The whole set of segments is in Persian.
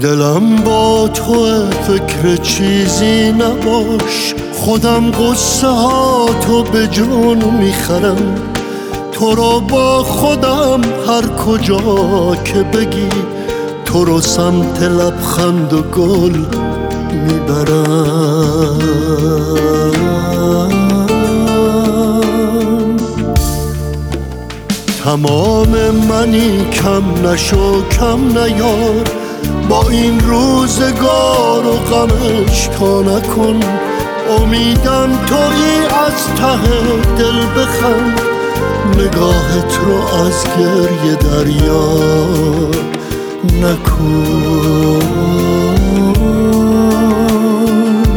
دلم با تو فکر چیزی نباش، خودم قصه ها تو به جون میخرم، تو رو با خودم هر کجا که بگی، تو رو سمت لبخند و گل میبرم. تمام منی کم نشو کم نیار، با این روزگار و غمش تا نکن، امیدم تویی از ته دل بخند، نگاهت رو از گریه دریا نکن.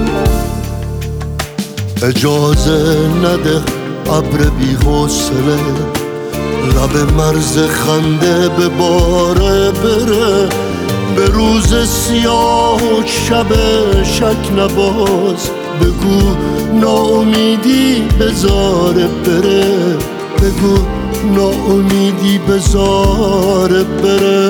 اجازه نده ابر بی حوصله لب مرز خنده به باره بره، به روز سیاه و شب شک نباز، بگو ناامیدی بذاره بره، بگو ناامیدی بذاره بره.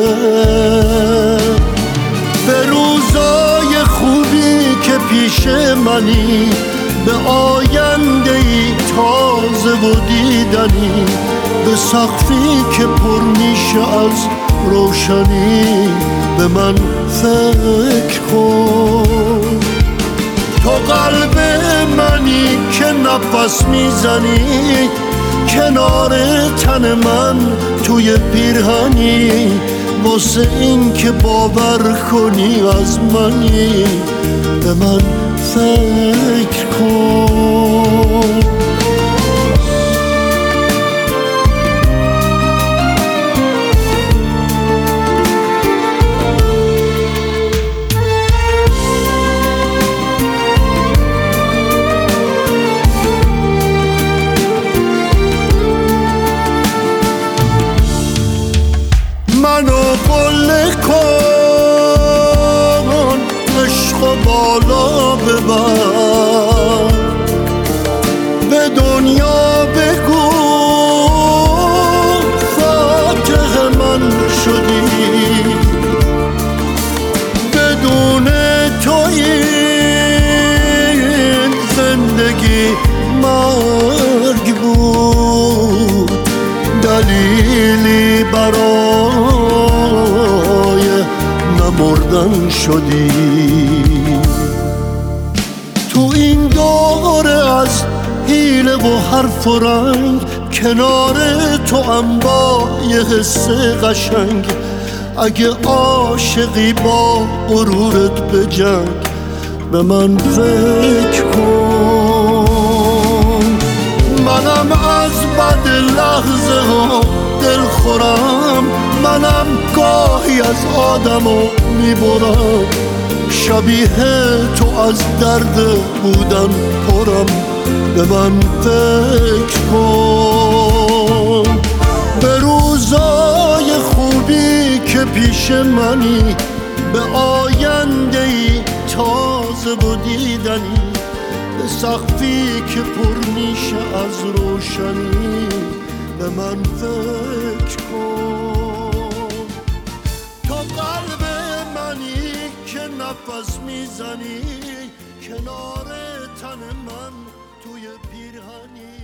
به روزای خوبی که پیش منی، به آینده ای تازه و دیدنی، به سقفی که پر میشه از روشنی، به من فکر کن. تو قلب منی که نفس میزنی، کنار تن من توی پیرهنی، واسه این که باور کنی از منی، به من فکر کن. منو قله کن، عشق و بالا ببر، به دنیا بگو فاتح من شدی، بدون تو این زندگی مرگ بود، دلیلی برای نمردن شدی. تو این دوره از حیله و حرف و رنگ، کنار تو هم با یه حس قشنگ، اگه عاشقی با غرورت بجنگ، به من فکر کن. منم از بد لحظه ها دل خورم، منم گاهی از آدمو میبرم، شبیه تو از درد بودن پرم، به من فکر کن. به روزای خوبی که پیش منی، به آینده ای تازه و دیدنی، به سقفی که پر میشه از روشنی، به من فکر کن. تو قلب منی که نفس میزنی، کنار تن من توی پیرهنی.